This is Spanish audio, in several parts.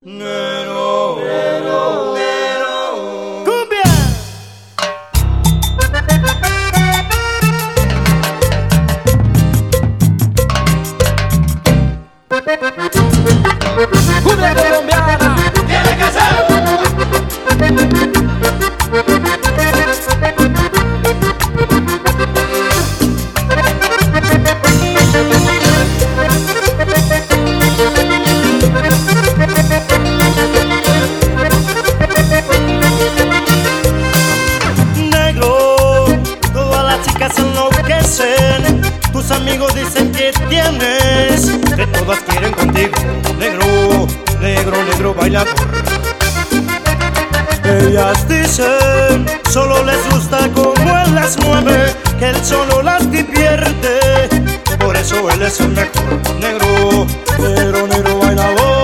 Negro, negro, negro. ¡Cumbia! ¡Cumbia colombiana! ¡Tiene que ser! Tus amigos dicen que tienes, que todas quieren contigo. Negro, negro, negro bailador. Ellas dicen, solo les gusta como él las mueve, que él solo las divierte. Por eso él es el mejor. Negro, negro, negro bailador.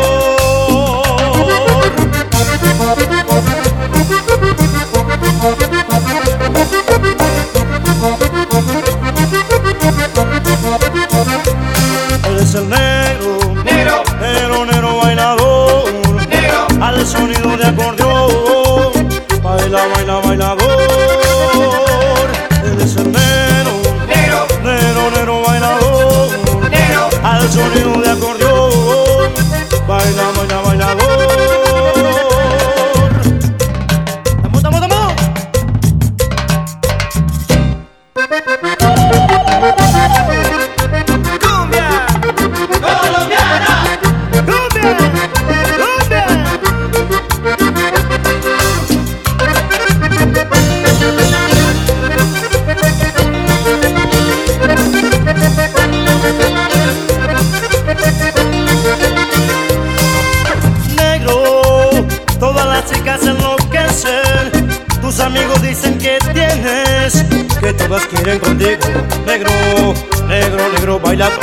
Él es el negro, negro, negro, negro bailador, negro, al sonido de acordeón, baila, baila, bailador. Él es el negro, negro, negro, negro bailador, negro, al sonido de acordeón, baila, baila, bailador. ¡Vamos, vamos, vamos! Chicas enloquecen, tus amigos dicen que tienes, que todas quieren contigo. Negro, negro, negro bailador.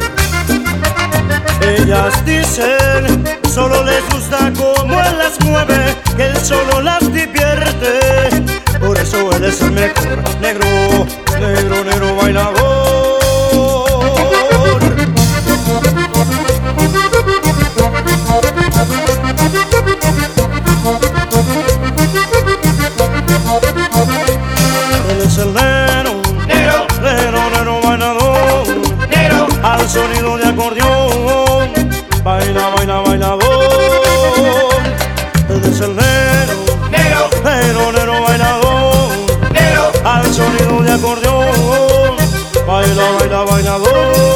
Ellas dicen, solo les gusta como él las mueve, que él solo las divierte. Por eso él es el mejor. Negro, negro, negro bailador. Él es el negro, negro, negro, negro bailador, negro, al sonido de acordeón, baila, baila, bailador. Él es el negro, negro, negro, negro bailador, negro, al sonido de acordeón, baila, baila, bailador.